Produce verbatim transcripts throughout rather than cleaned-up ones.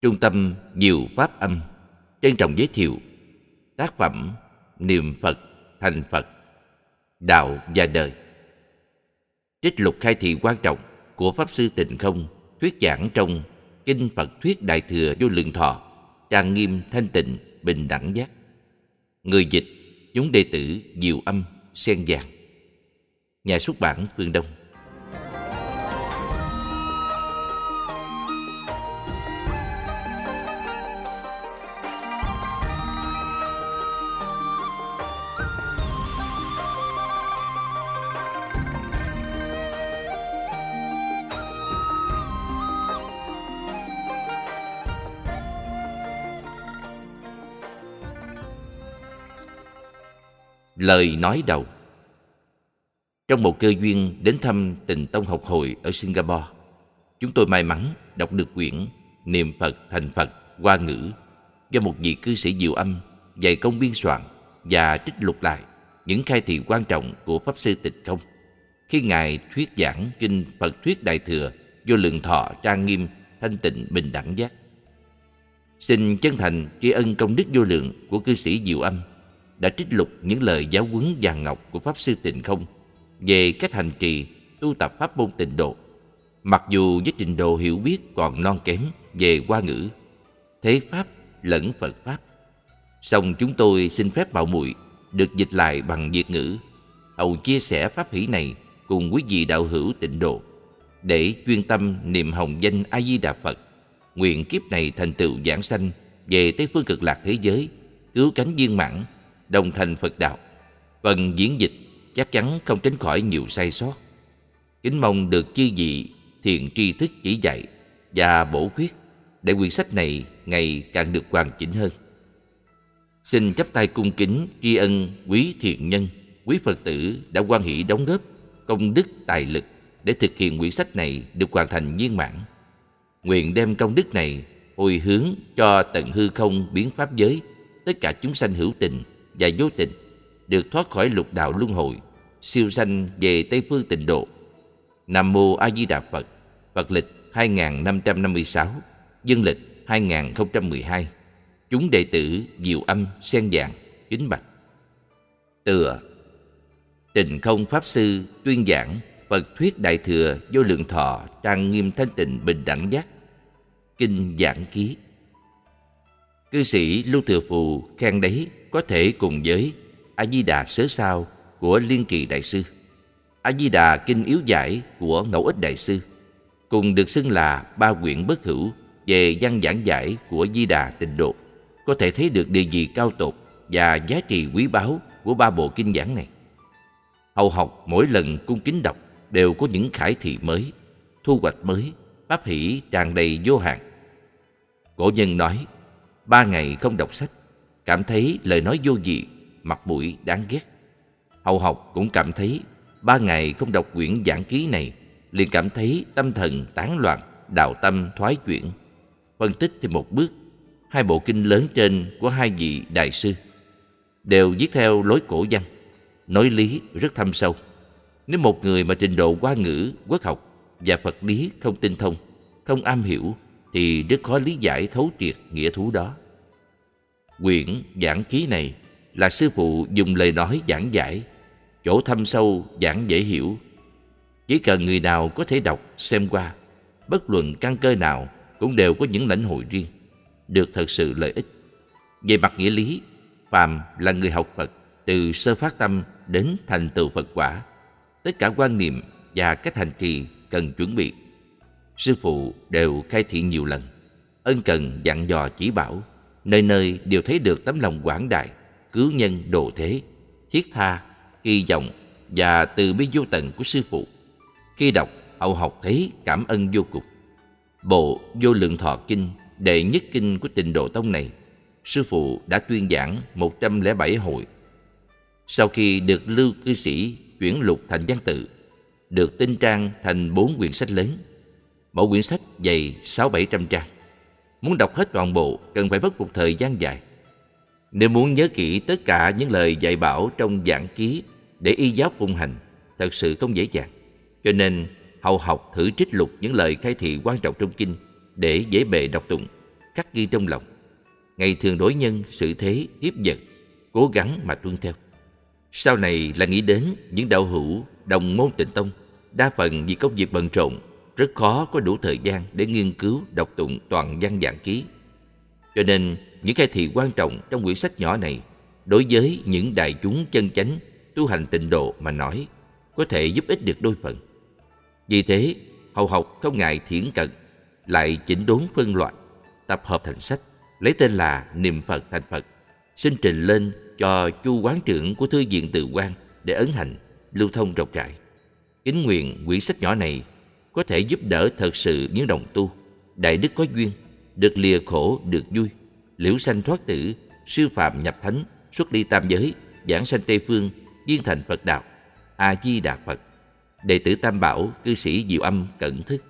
Trung tâm Diệu Pháp Âm trân trọng giới thiệu tác phẩm Niệm Phật thành Phật, Đạo và Đời. Trích lục khai thị quan trọng của Pháp Sư Tịnh Không thuyết giảng trong Kinh Phật Thuyết Đại Thừa Vô Lượng Thọ, trang nghiêm thanh tịnh bình đẳng giác. Người dịch chúng đệ tử Diệu Âm Sen Vàng. Nhà xuất bản Phương Đông. Lời nói đầu. Trong một cơ duyên đến thăm Tịnh Tông học hội ở Singapore, chúng tôi may mắn đọc được quyển Niệm Phật thành Phật Hoa ngữ do một vị cư sĩ Diệu Âm dày công biên soạn và trích lục lại những khai thị quan trọng của Pháp Sư Tịnh Không khi Ngài thuyết giảng Kinh Phật Thuyết Đại Thừa Vô Lượng Thọ trang nghiêm thanh tịnh bình đẳng giác. Xin chân thành tri ân công đức vô lượng của cư sĩ Diệu Âm đã trích lục những lời giáo huấn vàng ngọc của Pháp Sư Tịnh Không về cách hành trì tu tập pháp môn tịnh độ. Mặc dù với trình độ hiểu biết còn non kém về Hoa ngữ, thế Pháp lẫn Phật Pháp, song chúng tôi xin phép mạo muội được dịch lại bằng Việt ngữ, hầu chia sẻ pháp hỷ này cùng quý vị đạo hữu tịnh độ, để chuyên tâm niệm hồng danh A Di Đà Phật, nguyện kiếp này thành tựu giảng sanh về Tây phương Cực Lạc thế giới, cứu cánh viên mãn, đồng thành Phật đạo. Phần diễn dịch chắc chắn không tránh khỏi nhiều sai sót. Kính mong được chư vị thiện tri thức chỉ dạy và bổ khuyết để quyển sách này ngày càng được hoàn chỉnh hơn. Xin chắp tay cung kính tri ân quý thiện nhân, quý Phật tử đã hoan hỷ đóng góp công đức tài lực để thực hiện quyển sách này được hoàn thành viên mãn. Nguyện đem công đức này hồi hướng cho tận hư không biến pháp giới, tất cả chúng sanh hữu tình và vô tình được thoát khỏi lục đạo luân hồi, siêu sanh về Tây phương tịnh độ. Nam mô A Di Đà Phật. Phật lịch hai nghìn năm trăm năm mươi sáu, dương lịch hai nghìn không trăm mười hai. Chúng đệ tử Diệu Âm Sen Vàng kính bạch. Tựa: Tịnh Không Pháp Sư tuyên giảng Phật Thuyết Đại Thừa Vô Lượng Thọ trang nghiêm thanh tịnh bình đẳng giác. Kinh giảng ký. Cư sĩ Lưu Thừa Phù khen đấy có thể cùng với A Di Đà Sớ Sao của Liên Trì Đại Sư, A Di Đà Kinh Yếu Giải của Ngẫu Ích Đại Sư, cùng được xưng là ba quyển bất hữu về văn giảng giải của Di Đà Tịnh Độ, có thể thấy được địa vị cao tột và giá trị quý báu của ba bộ kinh giảng này. Hầu học mỗi lần cung kính đọc đều có những khải thị mới, thu hoạch mới, pháp hỷ tràn đầy vô hạn. Cổ nhân nói, ba ngày không đọc sách, cảm thấy lời nói vô vị, mặt mũi đáng ghét. Hầu học cũng cảm thấy ba ngày không đọc quyển giảng ký này, liền cảm thấy tâm thần tán loạn, đạo tâm thoái chuyển. Phân tích thêm một bước, hai bộ kinh lớn trên của hai vị đại sư đều viết theo lối cổ văn, nói lý rất thâm sâu. Nếu một người mà trình độ Hoa ngữ, quốc học và Phật lý không tinh thông, không am hiểu, thì rất khó lý giải thấu triệt nghĩa thú đó. Quyển giảng ký này là sư phụ dùng lời nói giảng giải, chỗ thâm sâu giảng dễ hiểu. Chỉ cần người nào có thể đọc, xem qua, bất luận căn cơ nào cũng đều có những lãnh hội riêng, được thật sự lợi ích. Về mặt nghĩa lý, phàm là người học Phật, từ sơ phát tâm đến thành tựu Phật quả, tất cả quan niệm và cách hành trì cần chuẩn bị, sư phụ đều khai thị nhiều lần, ân cần dặn dò chỉ bảo, nơi nơi đều thấy được tấm lòng quảng đại, cứu nhân độ thế, thiết tha, kỳ vọng và từ bi vô tận của sư phụ. Khi đọc, hậu học thấy cảm ơn vô cùng. Bộ Vô Lượng Thọ Kinh, đệ nhất kinh của Tịnh Độ Tông này, sư phụ đã tuyên giảng một trăm lẻ bảy hồi. Sau khi được Lưu cư sĩ chuyển lục thành văn tự, được tinh trang thành bốn quyển sách lớn. Mỗi quyển sách dày sáu bảy trăm trang. Muốn đọc hết toàn bộ cần phải mất một thời gian dài. Nếu muốn nhớ kỹ tất cả những lời dạy bảo trong giảng ký để y giáo phụng hành, thật sự không dễ dàng. Cho nên hầu học thử trích lục những lời khai thị quan trọng trong kinh để dễ bề đọc tụng. khắc ghi trong lòng. Ngày thường đối nhân, sự thế, tiếp vật, cố gắng mà tuân theo. Sau này là nghĩ đến những đạo hữu đồng môn Tịnh Tông, đa phần vì công việc bận rộn, rất khó có đủ thời gian để nghiên cứu, đọc tụng toàn văn giảng ký. Cho nên, những khai thị quan trọng trong quyển sách nhỏ này, đối với những đại chúng chân chánh, tu hành tịnh độ mà nói, có thể giúp ích được đôi phần. Vì thế, hầu học không ngại thiển cận, lại chỉnh đốn phân loại, tập hợp thành sách, lấy tên là Niệm Phật Thành Phật, xin trình lên cho chu quán trưởng của Thư viện Từ Quan để ấn hành, lưu thông rộng rãi. Kính nguyện quyển sách nhỏ này có thể giúp đỡ thật sự những đồng tu, đại đức có duyên, được lìa khổ được vui, liễu sanh thoát tử, siêu phàm nhập thánh, xuất ly tam giới, giảng sanh Tây Phương, viên thành Phật đạo. A Di Đà Phật. Đệ tử Tam Bảo, cư sĩ Diệu Âm cẩn thức.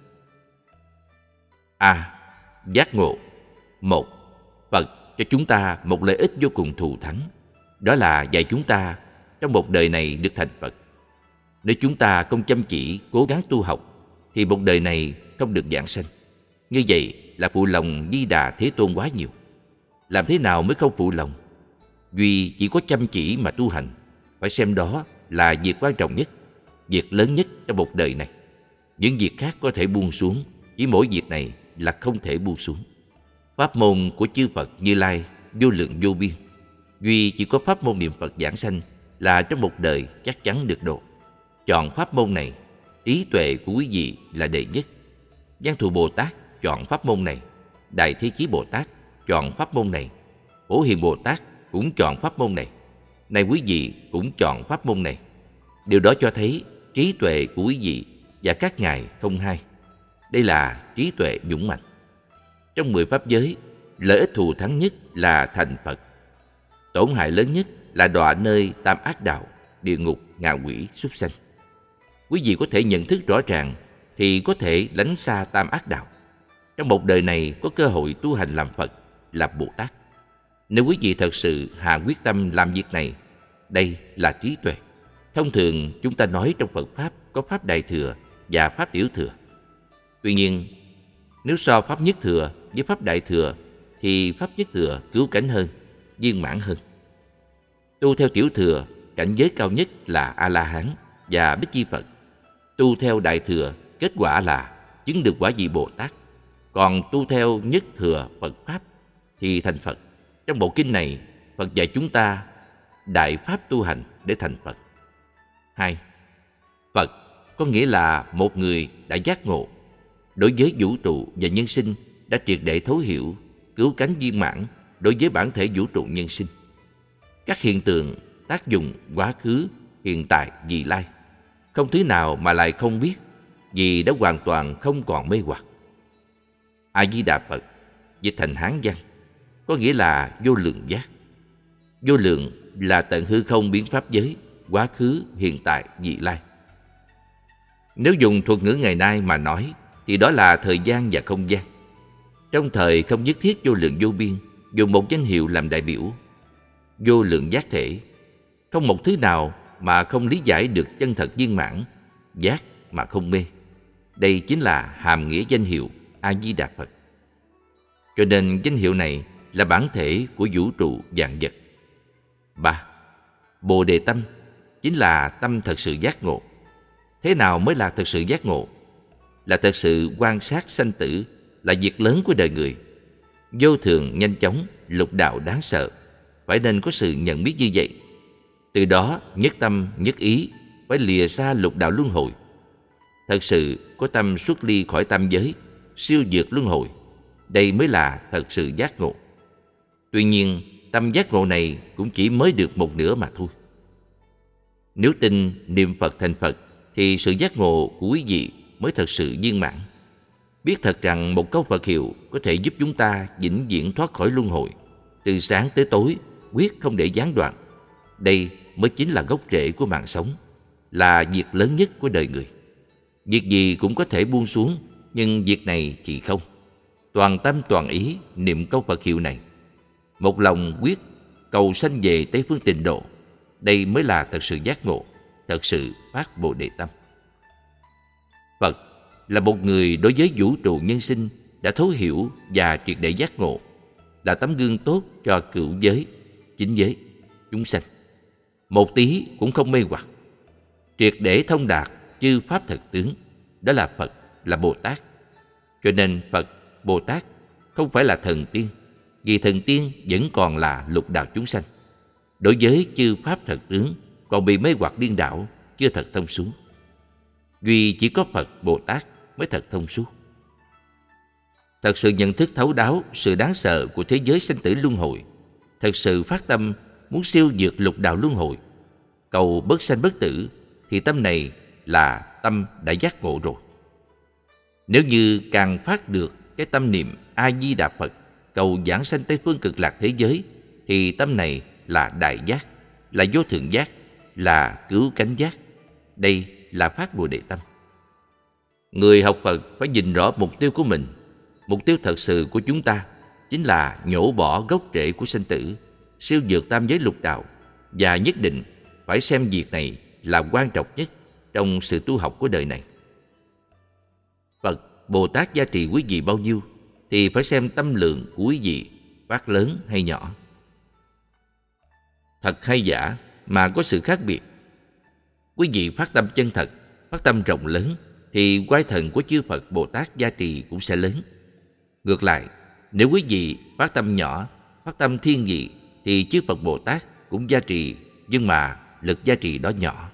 A. Giác ngộ. Một. Phật cho chúng ta một lợi ích vô cùng thù thắng, đó là dạy chúng ta trong một đời này được thành Phật. Nếu chúng ta không chăm chỉ, cố gắng tu học, thì một đời này không được giảng sanh. Như vậy là phụ lòng Di Đà Thế Tôn quá nhiều. Làm thế nào mới không phụ lòng? Duy chỉ có chăm chỉ mà tu hành, phải xem đó là việc quan trọng nhất, việc lớn nhất trong một đời này. Những việc khác có thể buông xuống, chỉ mỗi việc này là không thể buông xuống. Pháp môn của chư Phật Như Lai vô lượng vô biên. Duy chỉ có pháp môn niệm Phật giảng sanh là trong một đời chắc chắn được độ. Chọn pháp môn này, trí tuệ của quý vị là đệ nhất. Văn Thù Bồ Tát chọn pháp môn này, Đại Thế Chí Bồ Tát chọn pháp môn này, Phổ Hiền Bồ Tát cũng chọn pháp môn này. Này quý vị cũng chọn pháp môn này. Điều đó cho thấy trí tuệ của quý vị và các ngài không hai. Đây là trí tuệ dũng mạnh. Trong mười pháp giới, lợi ích thù thắng nhất là thành Phật. Tổn hại lớn nhất là đọa nơi tam ác đạo, địa ngục, ngạ quỷ, súc sanh. Quý vị có thể nhận thức rõ ràng thì có thể lánh xa tam ác đạo. Trong một đời này có cơ hội tu hành làm Phật, làm Bồ Tát. Nếu quý vị thật sự hạ quyết tâm làm việc này, đây là trí tuệ. Thông thường chúng ta nói trong Phật Pháp có Pháp Đại Thừa và Pháp Tiểu Thừa. Tuy nhiên, nếu so Pháp Nhất Thừa với Pháp Đại Thừa thì Pháp Nhất Thừa cứu cánh hơn, viên mãn hơn. Tu theo Tiểu Thừa, cảnh giới cao nhất là A-la-hán và Bích Chi Phật. Tu theo Đại Thừa, kết quả là chứng được quả vị Bồ Tát. Còn tu theo Nhất Thừa Phật Pháp thì thành Phật. Trong bộ kinh này, Phật dạy chúng ta đại pháp tu hành để thành Phật. Hai. Phật có nghĩa là một người đã giác ngộ, đối với vũ trụ và nhân sinh đã triệt để thấu hiểu, cứu cánh viên mãn đối với bản thể vũ trụ nhân sinh. Các hiện tượng, tác dụng, quá khứ, hiện tại, vị lai, không thứ nào mà lại không biết, vì đã hoàn toàn không còn mê hoặc. A Di Đà Phật dịch thành Hán văn có nghĩa là vô lượng giác. Vô lượng là tận hư không biến pháp giới, quá khứ, hiện tại, vị lai. Nếu dùng thuật ngữ ngày nay mà nói thì đó là thời gian và không gian. Trong thời không nhất thiết vô lượng vô biên, dùng một danh hiệu làm đại biểu. Vô lượng giác thể, không một thứ nào mà không lý giải được chân thật viên mãn, giác mà không mê. Đây chính là hàm nghĩa danh hiệu A Di Đà Phật. Cho nên danh hiệu này là bản thể của vũ trụ vạn vật. Ba. Bồ đề tâm chính là tâm thật sự giác ngộ. Thế nào mới là thật sự giác ngộ? Là thật sự quan sát sanh tử là việc lớn của đời người. Vô thường nhanh chóng, lục đạo đáng sợ, phải nên có sự nhận biết như vậy. Từ đó nhất tâm nhất ý, phải lìa xa lục đạo luân hồi. Thật sự có tâm xuất ly khỏi tam giới, siêu vượt luân hồi. Đây mới là thật sự giác ngộ. Tuy nhiên, tâm giác ngộ này cũng chỉ mới được một nửa mà thôi. Nếu tin niệm Phật thành Phật thì sự giác ngộ của quý vị mới thật sự viên mãn. Biết thật rằng một câu Phật hiệu có thể giúp chúng ta vĩnh viễn thoát khỏi luân hồi, từ sáng tới tối, quyết không để gián đoạn. Đây mới chính là gốc rễ của mạng sống, là việc lớn nhất của đời người. Việc gì cũng có thể buông xuống, nhưng việc này thì không. Toàn tâm toàn ý niệm câu Phật hiệu này, một lòng quyết cầu sanh về Tây Phương Tịnh Độ. Đây mới là thật sự giác ngộ, thật sự phát Bồ Đề tâm. Phật là một người đối với vũ trụ nhân sinh đã thấu hiểu và triệt để giác ngộ, là tấm gương tốt cho cửu giới, chính giới, chúng sanh. Một tí cũng không mê hoặc, triệt để thông đạt chư pháp thật tướng, đó là Phật, là Bồ Tát. Cho nên Phật, Bồ Tát không phải là thần tiên, vì thần tiên vẫn còn là lục đạo chúng sanh. Đối với chư pháp thật tướng còn bị mê hoặc điên đảo, chưa thật thông suốt. Duy chỉ có Phật, Bồ Tát mới thật thông suốt. Thật sự nhận thức thấu đáo sự đáng sợ của thế giới sanh tử luân hồi, thật sự phát tâm muốn siêu vượt lục đạo luân hồi, cầu bất sanh bất tử, thì tâm này là tâm đã giác ngộ rồi. Nếu như càng phát được cái tâm niệm A Di Đà Phật, cầu giảng sanh Tây phương cực lạc thế giới, thì tâm này là đại giác, là vô thượng giác, là cứu cánh giác. Đây là phát Bồ Đề tâm. Người học Phật phải nhìn rõ mục tiêu của mình. Mục tiêu thật sự của chúng ta chính là nhổ bỏ gốc rễ của sanh tử, siêu vượt tam giới lục đạo, và nhất định phải xem việc này là quan trọng nhất trong sự tu học của đời này. Phật, Bồ Tát gia trì quý vị bao nhiêu thì phải xem tâm lượng của quý vị phát lớn hay nhỏ. Thật hay giả mà có sự khác biệt. Quý vị phát tâm chân thật, phát tâm rộng lớn, thì oai thần của chư Phật Bồ Tát gia trì cũng sẽ lớn. Ngược lại, nếu quý vị phát tâm nhỏ, phát tâm thiên vị, thì chư Phật Bồ Tát cũng gia trì, nhưng mà lực gia trì đó nhỏ.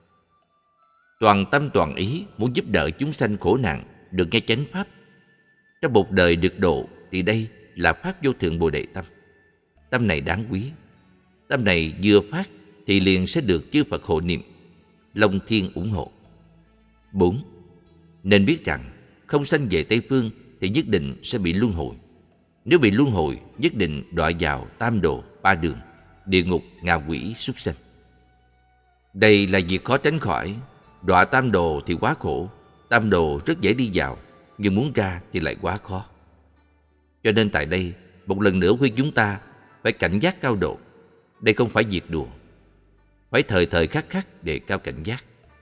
Toàn tâm toàn ý muốn giúp đỡ chúng sanh khổ nạn được nghe chánh pháp, trong một đời được độ, thì đây là phát vô thượng Bồ Đề tâm. Tâm này đáng quý. Tâm này vừa phát thì liền sẽ được chư Phật hộ niệm, Long Thiên ủng hộ. Bốn. Nên biết rằng không sanh về Tây phương thì nhất định sẽ bị luân hồi. Nếu bị luân hồi, nhất định đọa vào tam đồ, ba đường, địa ngục, ngạ quỷ, súc sanh. Đây là việc khó tránh khỏi. Đọa tam đồ thì quá khổ. Tam đồ rất dễ đi vào, nhưng muốn ra thì lại quá khó. Cho nên tại đây, một lần nữa khuyên chúng ta phải cảnh giác cao độ. Đây không phải việc đùa, phải thời thời khắc khắc để cao cảnh giác.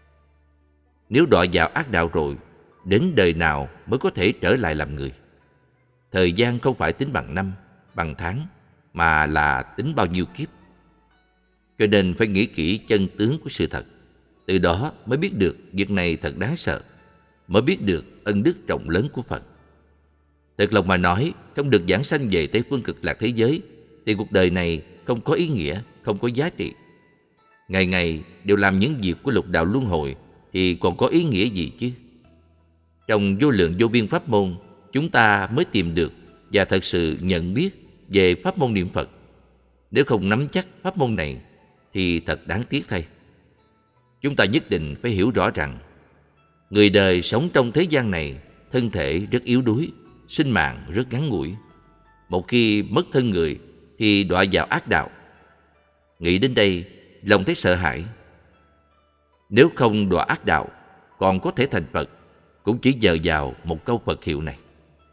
Nếu đọa vào ác đạo rồi, đến đời nào mới có thể trở lại làm người? Thời gian không phải tính bằng năm, bằng tháng, mà là tính bao nhiêu kiếp. Cho nên phải nghĩ kỹ chân tướng của sự thật. Từ đó mới biết được việc này thật đáng sợ, mới biết được ân đức rộng lớn của Phật. Thật lòng mà nói, không được giảng sanh về Tây phương cực lạc thế giới, thì cuộc đời này không có ý nghĩa, không có giá trị. Ngày ngày đều làm những việc của lục đạo luân hồi thì còn có ý nghĩa gì chứ? Trong vô lượng vô biên pháp môn, chúng ta mới tìm được và thật sự nhận biết về pháp môn niệm Phật. Nếu không nắm chắc pháp môn này thì thật đáng tiếc thay. Chúng ta nhất định phải hiểu rõ rằng người đời sống trong thế gian này, thân thể rất yếu đuối, sinh mạng rất ngắn ngủi. Một khi mất thân người thì đọa vào ác đạo. Nghĩ đến đây, lòng thấy sợ hãi. Nếu không đọa ác đạo, còn có thể thành Phật, cũng chỉ nhờ vào một câu Phật hiệu này.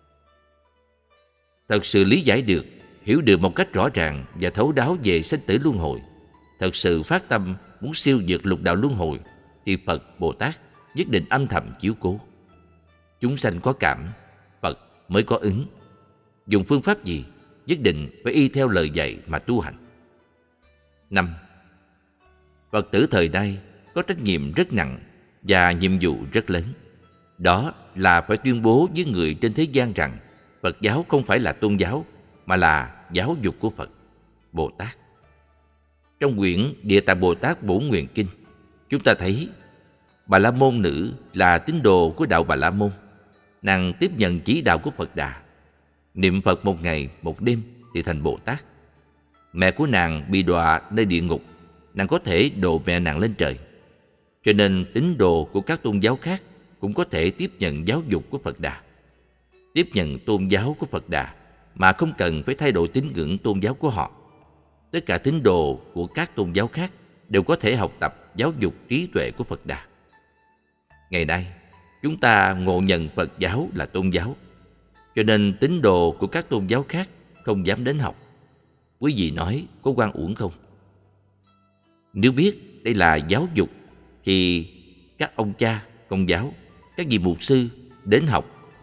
Thật sự lý giải được, hiểu được một cách rõ ràng và thấu đáo về sanh tử luân hồi, thật sự phát tâm muốn siêu vượt lục đạo luân hồi, thì Phật, Bồ Tát nhất định âm thầm chiếu cố. Chúng sanh có cảm, Phật mới có ứng. Dùng phương pháp gì, nhất định phải y theo lời dạy mà tu hành. Năm. Phật tử thời nay có trách nhiệm rất nặng và nhiệm vụ rất lớn. Đó là phải tuyên bố với người trên thế gian rằng Phật giáo không phải là tôn giáo, mà là giáo dục của Phật, Bồ Tát. Trong quyển Địa Tạng Bồ Tát Bổn Nguyện Kinh, chúng ta thấy Bà La Môn nữ là tín đồ của đạo Bà La Môn. Nàng tiếp nhận chỉ đạo của Phật Đà, niệm Phật một ngày một đêm thì thành Bồ Tát. Mẹ của nàng bị đọa nơi địa ngục, nàng có thể độ mẹ nàng lên trời. Cho nên tín đồ của các tôn giáo khác cũng có thể tiếp nhận giáo dục của Phật Đà, tiếp nhận tôn giáo của Phật Đà mà không cần phải thay đổi tín ngưỡng tôn giáo của họ. Tất cả tín đồ của các tôn giáo khác đều có thể học tập giáo dục trí tuệ của Phật Đà. Ngày nay, chúng ta ngộ nhận Phật giáo là tôn giáo, cho nên tín đồ của các tôn giáo khác không dám đến học. Quý vị nói có oan uổng không? Nếu biết đây là giáo dục thì các ông cha công giáo, các vị mục sư đến học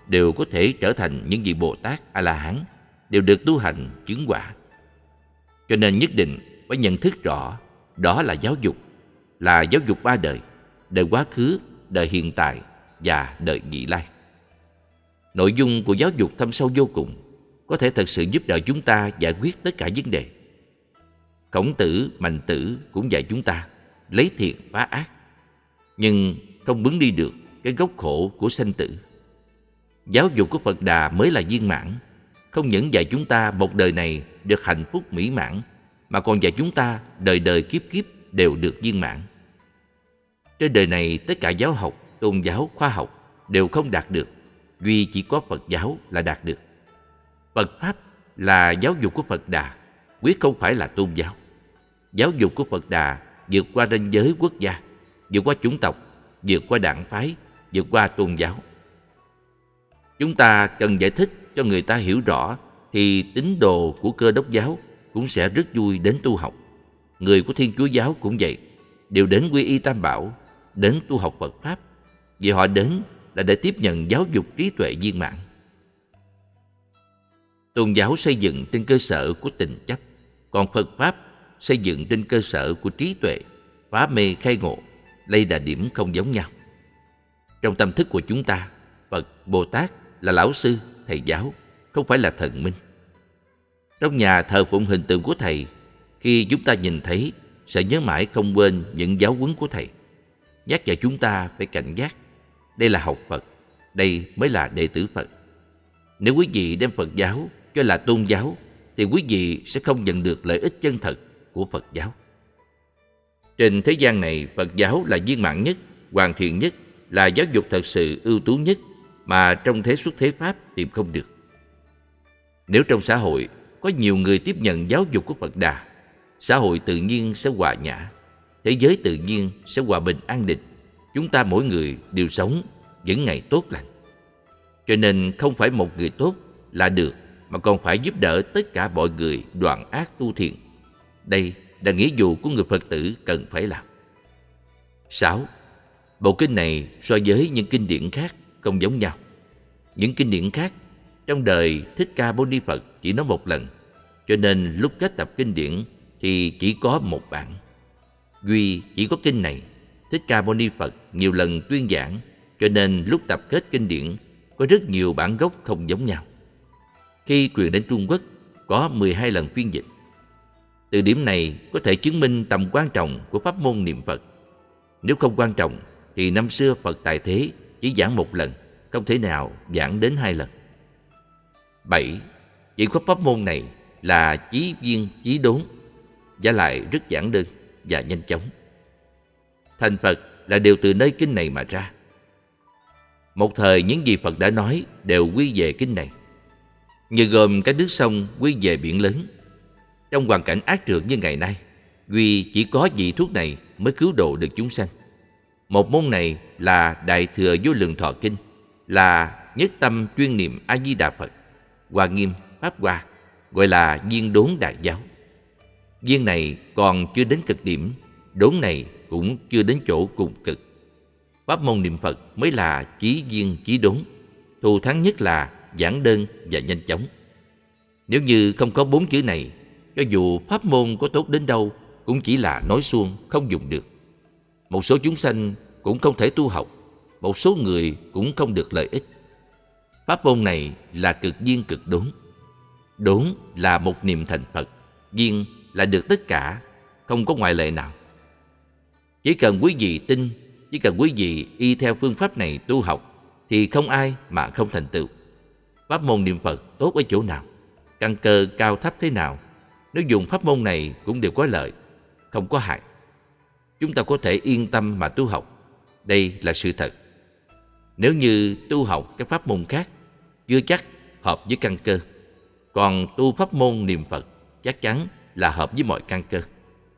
đều có thể trở thành những vị Bồ Tát A-la-hán, đều được tu hành chứng quả. Cho nên nhất định phải nhận thức rõ, đó là giáo dục, là giáo dục ba đời, đời quá khứ, đời hiện tại và đời vị lai. Nội dung của giáo dục thâm sâu vô cùng, có thể thật sự giúp đỡ chúng ta giải quyết tất cả vấn đề. Khổng Tử, Mạnh Tử cũng dạy chúng ta lấy thiện phá ác, nhưng không bứng đi được cái gốc khổ của sanh tử. Giáo dục của Phật Đà mới là viên mãn, không những dạy chúng ta một đời này được hạnh phúc mỹ mãn, mà còn dạy chúng ta đời đời kiếp kiếp đều được viên mãn. Trên đời này tất cả giáo học, tôn giáo, khoa học đều không đạt được, duy chỉ có Phật giáo là đạt được. Phật Pháp là giáo dục của Phật Đà, quyết không phải là tôn giáo. Giáo dục của Phật Đà vượt qua ranh giới quốc gia, vượt qua chủng tộc, vượt qua đảng phái, vượt qua tôn giáo. Chúng ta cần giải thích cho người ta hiểu rõ, thì tín đồ của Cơ Đốc giáo cũng sẽ rất vui đến tu học. Người của Thiên Chúa giáo cũng vậy, đều đến quy y Tam Bảo, đến tu học Phật Pháp, vì họ đến là để tiếp nhận giáo dục trí tuệ viên mãn. Tôn giáo xây dựng trên cơ sở của tình chấp, còn Phật Pháp xây dựng trên cơ sở của trí tuệ, phá mê khai ngộ. Đây là điểm không giống nhau. Trong tâm thức của chúng ta, Phật, Bồ Tát là lão sư, thầy giáo, không phải là thần minh. Trong nhà thờ phụng hình tượng của thầy, khi chúng ta nhìn thấy sẽ nhớ mãi không quên những giáo huấn của thầy, nhắc nhở chúng ta phải cảnh giác. Đây là học Phật, đây mới là đệ tử Phật. Nếu quý vị đem Phật giáo cho là tôn giáo, thì quý vị sẽ không nhận được lợi ích chân thật của Phật giáo. Trên thế gian này, Phật giáo là viên mãn nhất, hoàn thiện nhất, là giáo dục thật sự ưu tú nhất mà trong thế xuất thế Pháp tìm không được. Nếu trong xã hội có nhiều người tiếp nhận giáo dục của Phật Đà, xã hội tự nhiên sẽ hòa nhã, thế giới tự nhiên sẽ hòa bình an định. Chúng ta mỗi người đều sống những ngày tốt lành. Cho nên không phải một người tốt là được, mà còn phải giúp đỡ tất cả mọi người đoạn ác tu thiện. Đây là nghĩa vụ của người Phật tử cần phải làm. Sáu. Bộ kinh này so với những kinh điển khác không giống nhau. Những kinh điển khác trong đời Thích Ca Mâu Ni Phật chỉ nói một lần, cho nên lúc kết tập kinh điển thì chỉ có một bản. Duy chỉ có kinh này, Thích Ca Mâu Ni Phật nhiều lần tuyên giảng, cho nên lúc tập kết kinh điển có rất nhiều bản gốc không giống nhau. Khi truyền đến Trung Quốc có mười hai lần phiên dịch. Từ điểm này có thể chứng minh tầm quan trọng của pháp môn niệm Phật. Nếu không quan trọng thì năm xưa Phật tại thế chỉ giảng một lần, không thể nào giảng đến hai lần. Bảy. Chỉ có pháp môn này là chí viên chí đốn, và lại rất giản đơn và nhanh chóng. Thành Phật là đều từ nơi kinh này mà ra. Một thời những gì Phật đã nói đều quy về kinh này, như gồm các nước sông quy về biển lớn. Trong hoàn cảnh ác trược như ngày nay, duy chỉ có vị thuốc này mới cứu độ được chúng sanh. Một môn này là Đại Thừa Vô Lượng Thọ Kinh, là nhất tâm chuyên niệm A Di Đà Phật, Hoa Nghiêm, Pháp Hoa, gọi là viên đốn đại giáo. Viên này còn chưa đến cực điểm, đốn này cũng chưa đến chỗ cùng cực. Pháp môn niệm Phật mới là chí viên chí đốn, thù thắng nhất là giản đơn và nhanh chóng. Nếu như không có bốn chữ này, cho dù pháp môn có tốt đến đâu cũng chỉ là nói suông, không dùng được. Một số chúng sanh cũng không thể tu học, một số người cũng không được lợi ích. Pháp môn này là cực viên cực đốn. Đốn là một niệm thành Phật, viên là được tất cả, không có ngoại lệ nào. Chỉ cần quý vị tin, chỉ cần quý vị y theo phương pháp này tu học, thì không ai mà không thành tựu. Pháp môn niệm Phật tốt ở chỗ nào, căn cơ cao thấp thế nào, nếu dùng pháp môn này cũng đều có lợi, không có hại. Chúng ta có thể yên tâm mà tu học. Đây là sự thật. Nếu như tu học các pháp môn khác, chưa chắc hợp với căn cơ. Còn tu pháp môn niệm Phật chắc chắn là hợp với mọi căn cơ.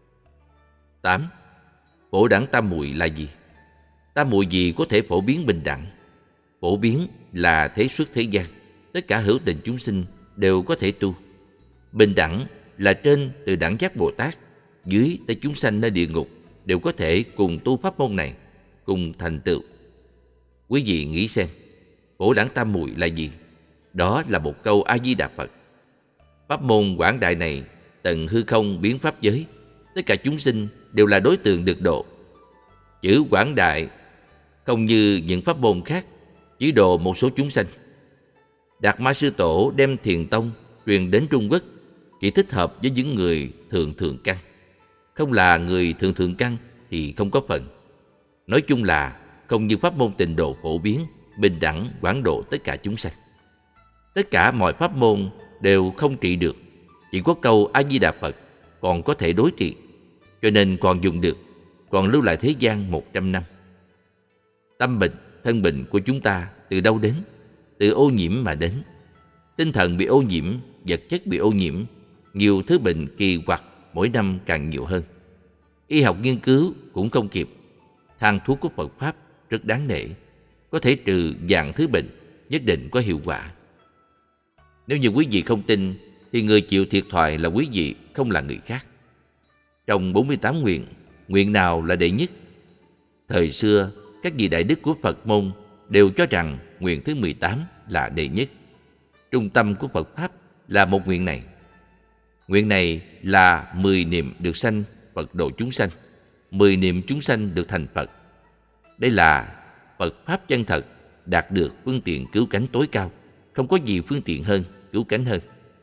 Tám. Phổ đẳng tam muội là gì? Tam muội gì có thể phổ biến bình đẳng? Phổ biến là thế xuất thế gian, tất cả hữu tình chúng sinh đều có thể tu. Bình đẳng là trên từ đẳng giác Bồ Tát, dưới tới chúng sanh nơi địa ngục đều có thể cùng tu pháp môn này, cùng thành tựu. Quý vị nghĩ xem, Phổ Đẳng Tam Muội là gì? Đó là một câu A-di-đà Phật. Pháp môn quảng đại này tận hư không biến pháp giới, tất cả chúng sinh đều là đối tượng được độ. Chữ quảng đại không như những pháp môn khác chỉ độ một số chúng sanh. Đạt Ma Sư Tổ đem Thiền Tông truyền đến Trung Quốc chỉ thích hợp với những người thường thường căn. Không là người thường thường căn thì không có phần. Nói chung là không như pháp môn tịnh độ phổ biến, bình đẳng quảng độ tất cả chúng sanh. Tất cả mọi pháp môn đều không trị được, chỉ có câu A-di-đà Phật còn có thể đối trị, cho nên còn dùng được, còn lưu lại thế gian một trăm năm. Tâm bệnh, thân bệnh của chúng ta từ đâu đến? Từ ô nhiễm mà đến. Tinh thần bị ô nhiễm, vật chất bị ô nhiễm, nhiều thứ bệnh kỳ quặc mỗi năm càng nhiều hơn. Y học nghiên cứu cũng không kịp. Thang thuốc của Phật Pháp rất đáng nể, có thể trừ vạn thứ bệnh, nhất định có hiệu quả. Nếu như quý vị không tin, thì người chịu thiệt thòi là quý vị, không là người khác. Trong bốn mươi tám nguyện, nguyện nào là đệ nhất? Thời xưa, các vị đại đức của Phật môn đều cho rằng nguyện thứ mười tám là đệ nhất. Trung tâm của Phật Pháp là một nguyện này. Nguyện này là mười niệm được sanh, Phật độ chúng sanh, mười niệm chúng sanh được thành Phật. Đây là Phật Pháp chân thật, đạt được phương tiện cứu cánh tối cao, không có gì phương tiện hơn, cứu cánh hơn.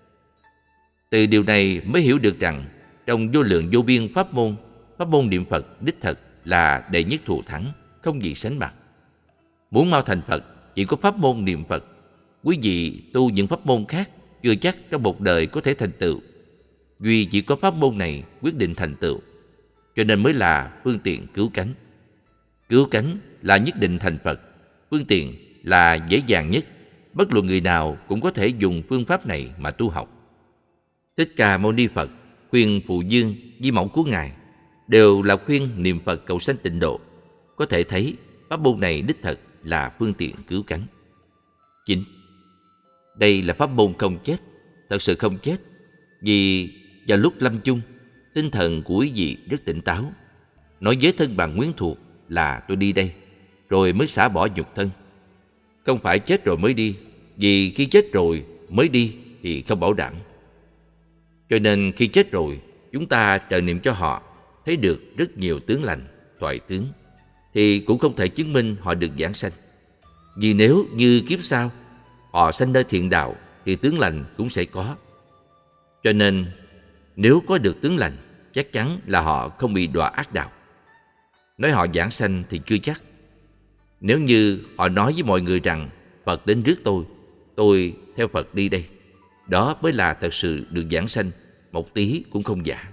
Từ điều này mới hiểu được rằng trong vô lượng vô biên pháp môn, pháp môn niệm Phật đích thực là đệ nhất thù thắng, không gì sánh bằng. Muốn mau thành Phật, chỉ có pháp môn niệm Phật. Quý vị tu những pháp môn khác chưa chắc trong một đời có thể thành tựu. Duy chỉ có pháp môn này quyết định thành tựu, cho nên mới là phương tiện cứu cánh. Cứu cánh là nhất định thành Phật, phương tiện là dễ dàng nhất. Bất luận người nào cũng có thể dùng phương pháp này mà tu học. Thích Ca Mâu Ni Phật khuyên Phụ Dương, di mẫu của Ngài đều là khuyên niệm Phật cầu sanh tịnh độ. Có thể thấy pháp môn này đích thực là phương tiện cứu cánh. Chín. Đây là pháp môn không chết, thật sự không chết. Vì vào lúc lâm chung, tinh thần của quý vị rất tỉnh táo. Nói với thân bằng quyến thuộc là tôi đi đây, rồi mới xả bỏ nhục thân. Không phải chết rồi mới đi, vì khi chết rồi mới đi thì không bảo đảm. Cho nên khi chết rồi, chúng ta trợ niệm cho họ, thấy được rất nhiều tướng lành, thoại tướng, thì cũng không thể chứng minh họ được giảng sanh. Vì nếu như kiếp sau họ sanh nơi thiện đạo thì tướng lành cũng sẽ có. Cho nên nếu có được tướng lành, chắc chắn là họ không bị đọa ác đạo. Nói họ giảng sanh thì chưa chắc. Nếu như họ nói với mọi người rằng Phật đến rước tôi, tôi theo Phật đi đây, đó mới là thật sự được giảng sanh, một tí cũng không giả.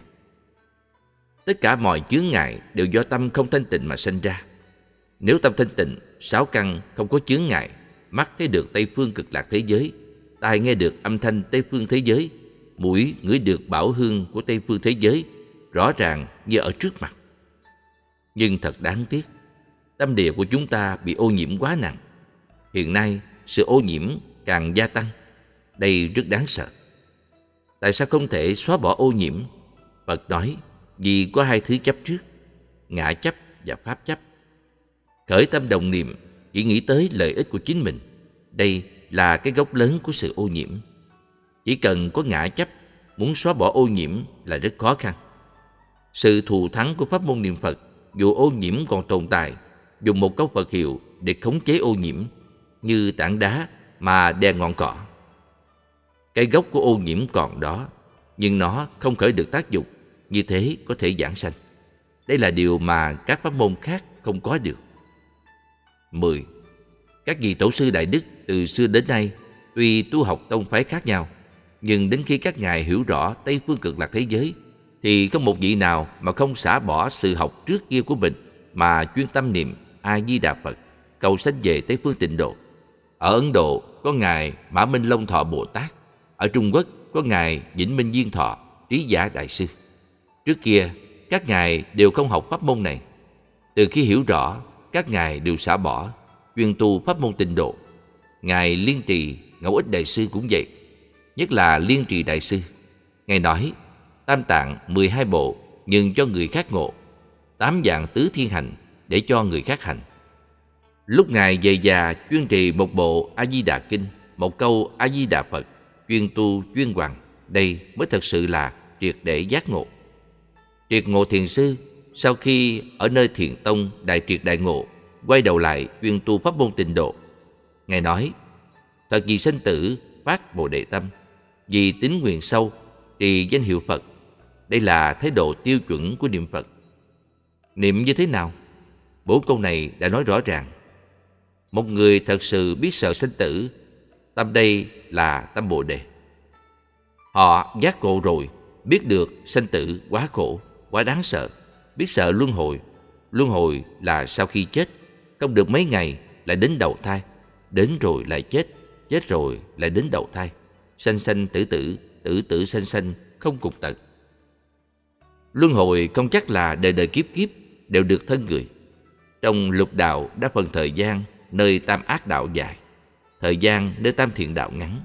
Tất cả mọi chướng ngại đều do tâm không thanh tịnh mà sinh ra. Nếu tâm thanh tịnh, sáu căn không có chướng ngại, mắt thấy được Tây phương cực lạc thế giới, tai nghe được âm thanh Tây phương thế giới, mũi ngửi được bảo hương của Tây phương thế giới, rõ ràng như ở trước mặt. Nhưng thật đáng tiếc, tâm địa của chúng ta bị ô nhiễm quá nặng. Hiện nay, sự ô nhiễm càng gia tăng. Đây rất đáng sợ. Tại sao không thể xóa bỏ ô nhiễm? Phật nói, vì có hai thứ chấp trước, ngã chấp và pháp chấp. Khởi tâm đồng niệm, chỉ nghĩ tới lợi ích của chính mình. Đây là cái gốc lớn của sự ô nhiễm. Chỉ cần có ngã chấp, muốn xóa bỏ ô nhiễm là rất khó khăn. Sự thù thắng của pháp môn niệm Phật, dù ô nhiễm còn tồn tại, dùng một câu Phật hiệu để khống chế ô nhiễm, như tảng đá mà đè ngọn cỏ. Cái gốc của ô nhiễm còn đó, nhưng nó không khởi được tác dụng, như thế có thể giảng sanh. Đây là điều mà các pháp môn khác không có được. Mười. Các vị tổ sư đại đức từ xưa đến nay tuy tu học tông phái khác nhau, nhưng đến khi các ngài hiểu rõ Tây phương cực lạc thế giới, thì không một vị nào mà không xả bỏ sự học trước kia của mình mà chuyên tâm niệm A-di-đà Phật, cầu sanh về Tây phương tịnh độ. Ở Ấn Độ có ngài Mã Minh Long Thọ Bồ Tát, ở Trung Quốc có ngài Vĩnh Minh Viên Thọ, Trí Giả Đại Sư. Trước kia các ngài đều không học pháp môn này. Từ khi hiểu rõ, các ngài đều xả bỏ, chuyên tu pháp môn tịnh độ. Ngài Liên Trì Ngẫu Ích Đại Sư cũng vậy, nhất là Liên Trì Đại Sư. Ngài nói, Tam Tạng mười hai bộ nhưng cho người khác ngộ, tám dạng tứ thiên hành để cho người khác hành. Lúc Ngài về già chuyên trì một bộ A-di-đà kinh, một câu A-di-đà Phật, chuyên tu chuyên hoằng, đây mới thật sự là triệt để giác ngộ. Triệt ngộ thiền sư sau khi ở nơi Thiền Tông đại triệt đại ngộ, quay đầu lại chuyên tu pháp môn Tịnh độ. Ngài nói: thật vì sanh tử phát bồ đề tâm, vì tín nguyện sâu trì danh hiệu Phật. Đây là thái độ tiêu chuẩn của niệm Phật. Niệm như thế nào? Bốn câu này đã nói rõ ràng. Một người thật sự biết sợ sanh tử, tâm đây là tâm bồ đề. Họ giác ngộ rồi, biết được sanh tử quá khổ, quá đáng sợ, biết sợ luân hồi. Luân hồi là sau khi chết, không được mấy ngày lại đến đầu thai, đến rồi lại chết, chết rồi lại đến đầu thai, sanh sanh tử tử, tử tử sanh sanh, không cùng tận. Luân hồi không chắc là đời đời kiếp kiếp đều được thân người. Trong lục đạo đa phần thời gian nơi tam ác đạo dài, thời gian nơi tam thiện đạo ngắn.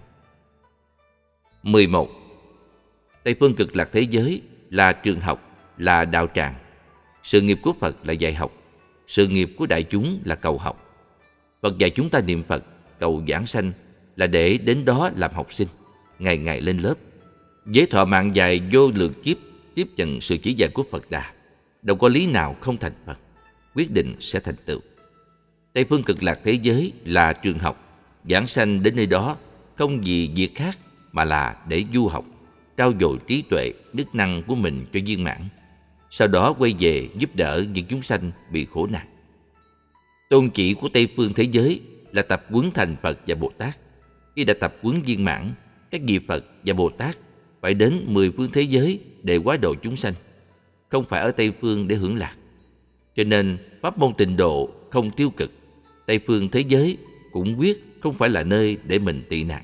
mười một. Tây phương cực lạc thế giới là trường học, là đạo tràng. Sự nghiệp của Phật là dạy học, sự nghiệp của đại chúng là cầu học. Phật dạy chúng ta niệm Phật, cầu giảng sanh là để đến đó làm học sinh, ngày ngày lên lớp. Với thọ mạng dài vô lượng kiếp tiếp nhận sự chỉ dạy của Phật Đà, đâu có lý nào không thành Phật, quyết định sẽ thành tựu. Tây phương cực lạc thế giới là trường học, giảng sanh đến nơi đó không vì việc khác mà là để du học, trau dồi trí tuệ, đức năng của mình cho viên mãn, sau đó quay về giúp đỡ những chúng sanh bị khổ nạn. Tôn chỉ của Tây phương thế giới là tập huấn thành Phật và Bồ Tát. Khi đã tập huấn viên mãn, các vị Phật và Bồ Tát phải đến mười phương thế giới để hóa độ chúng sanh, không phải ở Tây phương để hưởng lạc. Cho nên pháp môn Tịnh độ không tiêu cực. Tây phương thế giới cũng quyết không phải là nơi để mình tị nạn.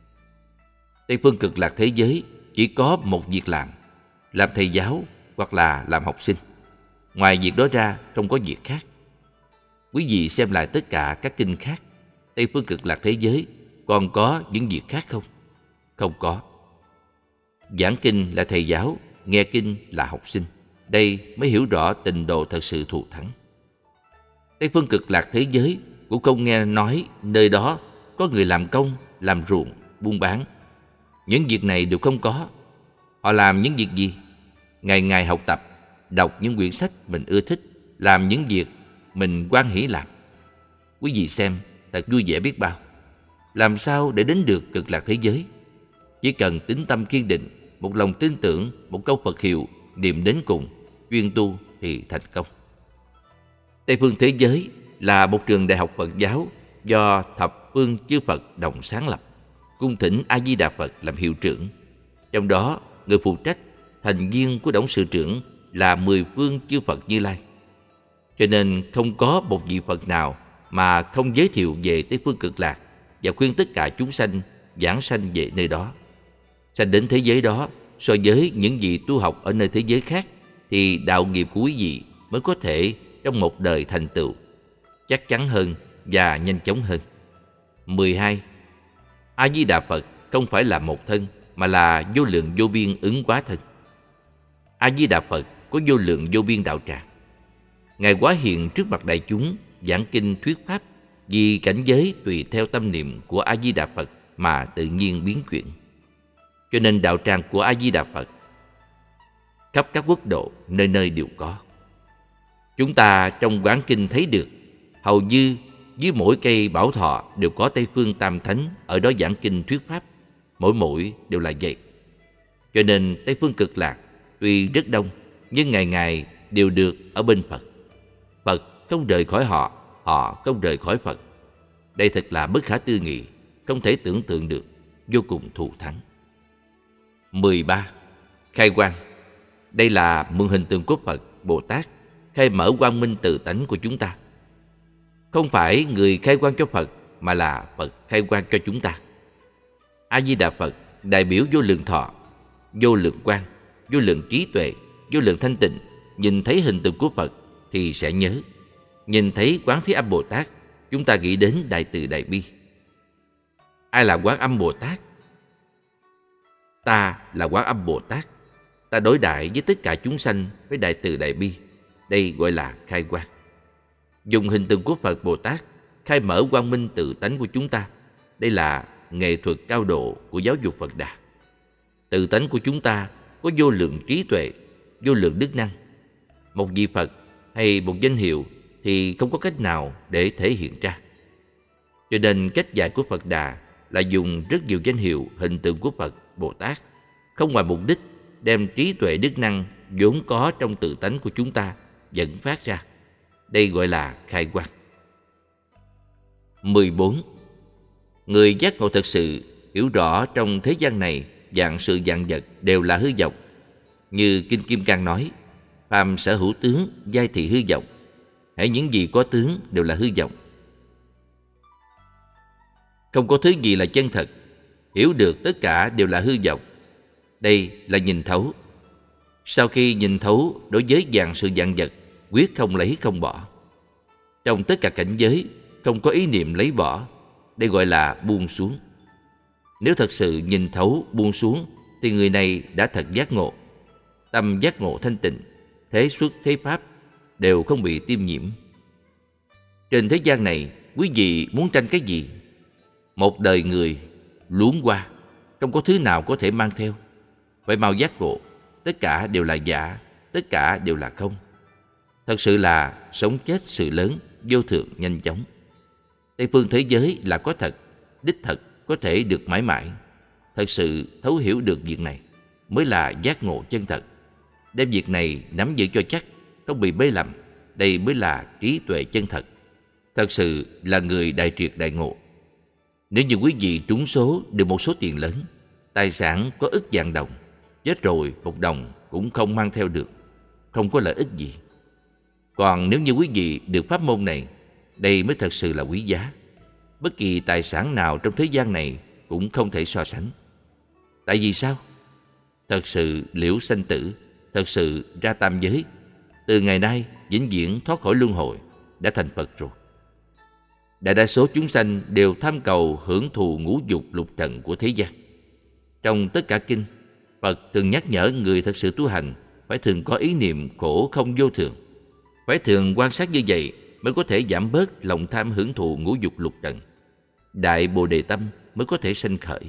Tây phương cực lạc thế giới chỉ có một việc làm, làm thầy giáo hoặc là làm học sinh. Ngoài việc đó ra không có việc khác. Quý vị xem lại tất cả các kinh khác, Tây phương cực lạc thế giới còn có những việc khác không? Không có. Giảng kinh là thầy giáo, nghe kinh là học sinh. Đây mới hiểu rõ Tịnh độ thật sự thù thắng. Tây phương cực lạc thế giới cũng không nghe nói nơi đó có người làm công, làm ruộng, buôn bán. Những việc này đều không có. Họ làm những việc gì? Ngày ngày học tập, đọc những quyển sách mình ưa thích, làm những việc mình hoan hỷ làm. Quý vị xem, thật vui vẻ biết bao. Làm sao để đến được cực lạc thế giới? Chỉ cần tín tâm kiên định, một lòng tin tưởng, một câu Phật hiệu, niệm đến cùng, chuyên tu thì thành công. Tây phương thế giới là một trường đại học Phật giáo do thập phương chư Phật đồng sáng lập, cung thỉnh A Di Đà Phật làm hiệu trưởng. Trong đó, người phụ trách, thành viên của董sự trưởng là mười phương chư Phật Như Lai. Cho nên không có một vị Phật nào mà không giới thiệu về Tây phương cực lạc và khuyên tất cả chúng sanh giảng sanh về nơi đó. Sanh đến thế giới đó, so với những vị tu học ở nơi thế giới khác, thì đạo nghiệp của quý vị mới có thể trong một đời thành tựu chắc chắn hơn và nhanh chóng hơn. mười hai. A Di Đà Phật không phải là một thân, mà là vô lượng vô biên ứng hóa thân. A Di Đà Phật có vô lượng vô biên đạo tràng. Ngài hóa hiện trước mặt đại chúng, giảng kinh thuyết pháp, vì cảnh giới tùy theo tâm niệm của A Di Đà Phật mà tự nhiên biến chuyển. Cho nên đạo tràng của A Di Đà Phật khắp các quốc độ, nơi nơi đều có. Chúng ta trong quán kinh thấy được, hầu như dưới mỗi cây bảo thọ đều có Tây phương Tam Thánh ở đó giảng kinh thuyết pháp, mỗi mỗi đều là vậy. Cho nên Tây phương cực lạc tuy rất đông, nhưng ngày ngày đều được ở bên Phật. Phật không rời khỏi họ, họ không rời khỏi Phật. Đây thật là bất khả tư nghị, không thể tưởng tượng được, vô cùng thù thắng. mười ba. Khai quang. Đây là mượn hình tượng của Phật, Bồ Tát khai mở quang minh từ tánh của chúng ta. Không phải người khai quang cho Phật, mà là Phật khai quang cho chúng ta. A Di Đà Phật đại biểu vô lượng thọ, vô lượng quang, vô lượng trí tuệ, vô lượng thanh tịnh. Nhìn thấy hình tượng của Phật thì sẽ nhớ. Nhìn thấy Quán Thế Âm Bồ Tát, chúng ta nghĩ đến Đại Từ Đại Bi. Ai là Quán Âm Bồ Tát? Ta là Quán Âm Bồ Tát. Ta đối đãi với tất cả chúng sanh với Đại Từ Đại Bi. Đây gọi là khai quang. Dùng hình tượng của Phật Bồ Tát khai mở quang minh tự tánh của chúng ta. Đây là nghệ thuật cao độ của giáo dục Phật Đà. Tự tánh của chúng ta có vô lượng trí tuệ, vô lượng đức năng. Một vị Phật hay một danh hiệu thì không có cách nào để thể hiện ra. Cho nên cách dạy của Phật Đà là dùng rất nhiều danh hiệu, hình tượng của Phật, Bồ Tát, không ngoài mục đích đem trí tuệ đức năng vốn có trong tự tánh của chúng ta dẫn phát ra. Đây gọi là khai quang. mười bốn. Người giác ngộ thật sự hiểu rõ trong thế gian này vạn sự vạn vật đều là hư vọng. Như Kinh Kim Cang nói, phàm sở hữu tướng, giai thị hư vọng. Hễ những gì có tướng đều là hư vọng. Không có thứ gì là chân thật. Hiểu được tất cả đều là hư vọng. Đây là nhìn thấu. Sau khi nhìn thấu đối với vạn sự vạn vật, quyết không lấy không bỏ. Trong tất cả cảnh giới, không có ý niệm lấy bỏ. Đây gọi là buông xuống. Nếu thật sự nhìn thấu, buông xuống, thì người này đã thật giác ngộ. Tâm giác ngộ thanh tịnh, thế xuất thế pháp đều không bị tiêm nhiễm. Trên thế gian này, quý vị muốn tranh cái gì? Một đời người luống qua, không có thứ nào có thể mang theo. Phải mau giác ngộ, tất cả đều là giả, tất cả đều là không. Thật sự là sống chết sự lớn, vô thượng nhanh chóng. Tây phương thế giới là có thật, đích thật có thể được mãi mãi. Thật sự thấu hiểu được việc này mới là giác ngộ chân thật. Đem việc này nắm giữ cho chắc, không bị bế lầm. Đây mới là trí tuệ chân thật. Thật sự là người đại triệt đại ngộ. Nếu như quý vị trúng số được một số tiền lớn, tài sản có ức vạn đồng, chết rồi một đồng cũng không mang theo được, không có lợi ích gì. Còn nếu như quý vị được pháp môn này, đây mới thật sự là quý giá. Bất kỳ tài sản nào trong thế gian này cũng không thể so sánh. Tại vì sao? Thật sự liễu sanh tử, thật sự ra tam giới, từ ngày nay vĩnh viễn thoát khỏi luân hồi, đã thành Phật rồi. Đại đa số chúng sanh đều tham cầu hưởng thụ ngũ dục lục trần của thế gian. Trong tất cả kinh, Phật thường nhắc nhở người thật sự tu hành phải thường có ý niệm khổ không vô thường. Phải thường quan sát như vậy mới có thể giảm bớt lòng tham hưởng thụ ngũ dục lục trần. Đại Bồ Đề tâm mới có thể sanh khởi.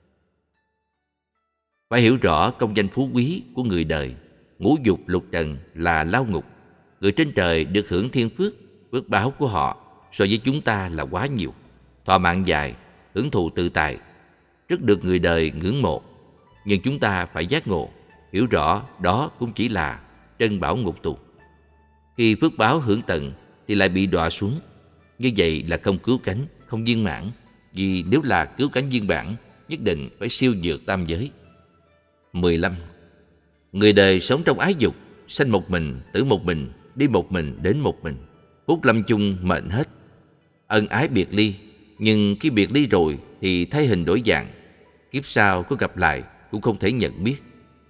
Phải hiểu rõ công danh phú quý của người đời. Ngũ dục lục trần là lao ngục. Người trên trời được hưởng thiên phước, phước báo của họ so với chúng ta là quá nhiều. Thọ mạng dài, hưởng thụ tự tại, rất được người đời ngưỡng mộ. Nhưng chúng ta phải giác ngộ, hiểu rõ đó cũng chỉ là trân bảo ngục tù. Khi phước báo hưởng tận thì lại bị đọa xuống. Như vậy là không cứu cánh, không viên mãn. Vì nếu là cứu cánh viên mãn, nhất định phải siêu vượt tam giới. mười lăm. Người đời sống trong ái dục, sanh một mình, tử một mình, đi một mình, đến một mình. Phút lâm chung mệnh hết. Ân ái biệt ly, nhưng khi biệt ly rồi thì thay hình đổi dạng. Kiếp sau có gặp lại cũng không thể nhận biết.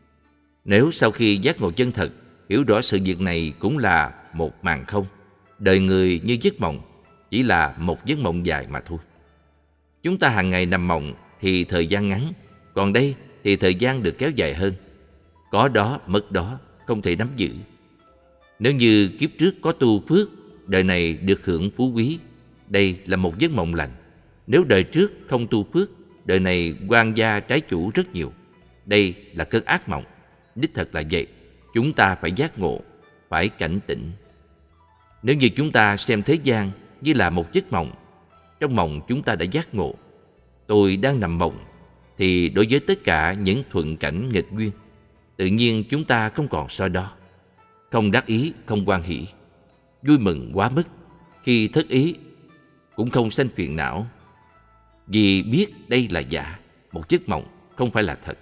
Nếu sau khi giác ngộ chân thật, hiểu rõ sự việc này cũng là một màn không, đời người như giấc mộng, chỉ là một giấc mộng dài mà thôi. Chúng ta hàng ngày nằm mộng thì thời gian ngắn, còn đây thì thời gian được kéo dài hơn. Có đó mất đó, không thể nắm giữ. Nếu như kiếp trước có tu phước, đời này được hưởng phú quý, đây là một giấc mộng lành. Nếu đời trước không tu phước, đời này oan gia trái chủ rất nhiều. Đây là cơn ác mộng. Đích thật là vậy. Chúng ta phải giác ngộ, phải cảnh tỉnh. Nếu như chúng ta xem thế gian như là một giấc mộng, trong mộng chúng ta đã giác ngộ, tôi đang nằm mộng, thì đối với tất cả những thuận cảnh nghịch duyên, tự nhiên chúng ta không còn so đo, không đắc ý, không hoan hỷ, vui mừng quá mức. Khi thất ý cũng không sanh phiền não, vì biết đây là giả, một giấc mộng, không phải là thật.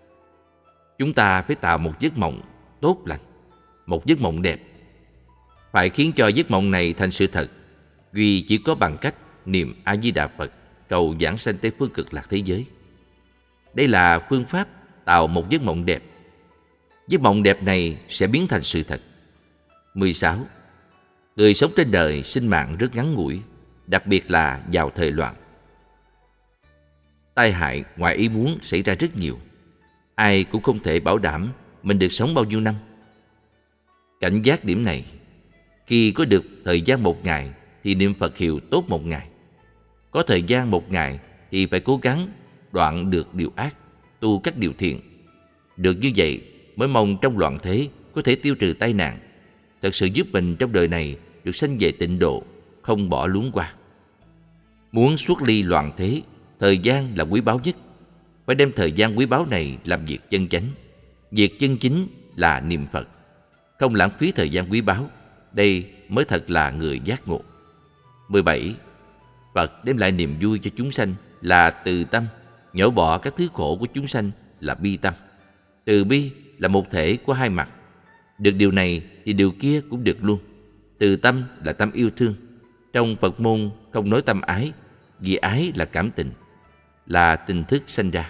Chúng ta phải tạo một giấc mộng tốt lành, một giấc mộng đẹp. Phải khiến cho giấc mộng này thành sự thật, duy chỉ có bằng cách niệm A Di Đà Phật, cầu giảng sanh tới phương cực lạc thế giới. Đây là phương pháp tạo một giấc mộng đẹp. Giấc mộng đẹp này sẽ biến thành sự thật. mười sáu. Người sống trên đời sinh mạng rất ngắn ngủi, đặc biệt là vào thời loạn. Tai hại ngoài ý muốn xảy ra rất nhiều. Ai cũng không thể bảo đảm mình được sống bao nhiêu năm. Cảnh giác điểm này, khi có được thời gian một ngày thì niệm Phật hiệu tốt một ngày. Có thời gian một ngày thì phải cố gắng đoạn được điều ác, tu các điều thiện. Được như vậy mới mong trong loạn thế có thể tiêu trừ tai nạn, thật sự giúp mình trong đời này được sanh về tịnh độ, không bỏ luống qua. Muốn xuất ly loạn thế, thời gian là quý báu nhất. Phải đem thời gian quý báu này làm việc chân chánh. Việc chân chính là niệm Phật, không lãng phí thời gian quý báu. Đây mới thật là người giác ngộ. mười bảy. Phật đem lại niềm vui cho chúng sanh là từ tâm, nhổ bỏ các thứ khổ của chúng sanh là bi tâm. Từ bi là một thể của hai mặt. Được điều này thì điều kia cũng được luôn. Từ tâm là tâm yêu thương. Trong Phật môn không nói tâm ái, vì ái là cảm tình, là tình thức sanh ra.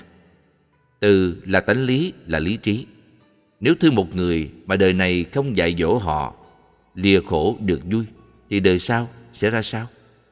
Từ là tánh lý, là lý trí. Nếu thương một người mà đời này không dạy dỗ họ lìa khổ được vui, thì đời sau sẽ ra sao?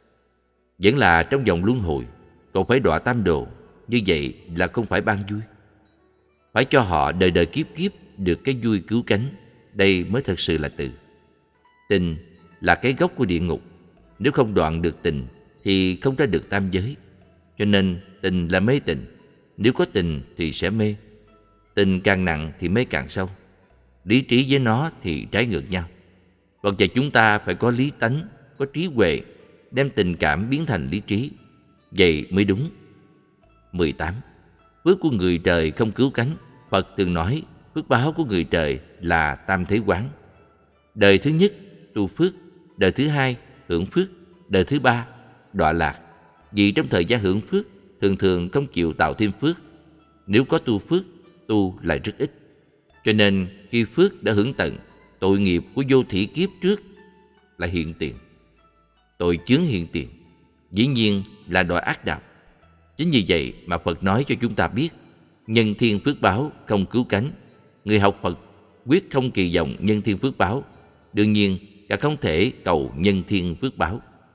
Vẫn là trong vòng luân hồi, còn phải đọa tam đồ. Như vậy là không phải ban vui. Phải cho họ đời đời kiếp kiếp được cái vui cứu cánh. Đây mới thật sự là từ. Tình là cái gốc của địa ngục. Nếu không đoạn được tình thì không ra được tam giới. Cho nên tình là mê tình. Nếu có tình thì sẽ mê. Tình càng nặng thì mê càng sâu. Lý trí với nó thì trái ngược nhau. Hoặc là chúng ta phải có lý tánh, có trí huệ, đem tình cảm biến thành lý trí. Vậy mới đúng. mười tám. Phước của người trời không cứu cánh. Phật thường nói phước báo của người trời là tam thế quán. Đời thứ nhất tu phước, đời thứ hai hưởng phước, đời thứ ba đọa lạc. Vì trong thời gian hưởng phước thường thường không chịu tạo thêm phước. Nếu có tu phước, tu lại rất ít. Cho nên khi phước đã hưởng tận, tội nghiệp của vô thỉ kiếp trước lại hiện tiền. Tội chướng hiện tiền, dĩ nhiên là đọa ác đạo. Chính vì vậy mà Phật nói cho chúng ta biết, nhân thiên phước báo không cứu cánh. Người học Phật quyết không kỳ vọng nhân thiên phước báo. Đương nhiên, cả không thể cầu nhân thiên phước báo.